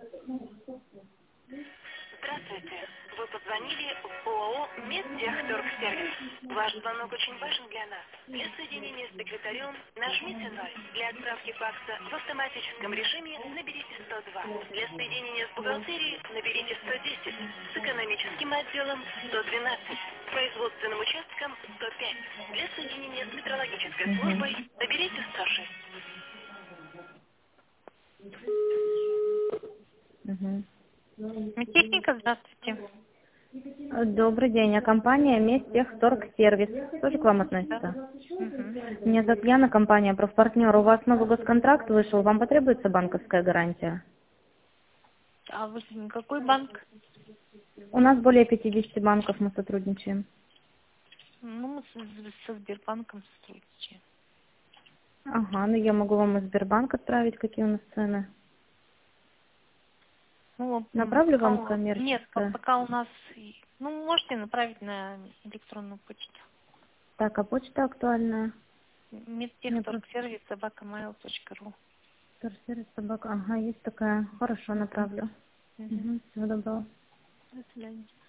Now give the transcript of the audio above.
Здравствуйте. Вы позвонили в ОАО «Медтехторгсервис». Ваш звонок очень важен для нас. Для соединения с секретарем нажмите 0. Для отправки факса в автоматическом режиме наберите 102. Для соединения с бухгалтерией наберите 110. С экономическим отделом 112. С производственным участком 105. Для соединения с метрологической службой наберите 106. Мгм. Медтехника, здравствуйте. Добрый день. А компания «Медтехторгсервис» тоже к вам относится? Мгм. Меня зовут Яна, компания «Профпартнер». У вас новый госконтракт вышел. Вам потребуется банковская гарантия? А вы какой банк? У нас более 50 банков, мы сотрудничаем. Ну, мы со Сбербанком сотрудничаем. Ага, ну я могу вам из Сбербанка отправить, какие у нас цены. Ну, Направлю пока вам Нет, коммерческое. пока у нас... Ну, можете направить на электронную почту. Так, а почта актуальная? Мне просто Медтехторгсервис @mail.ru. торсервис собака. Ага, есть такая. Хорошо, направлю. Мгм. Всего доброго. До свидания.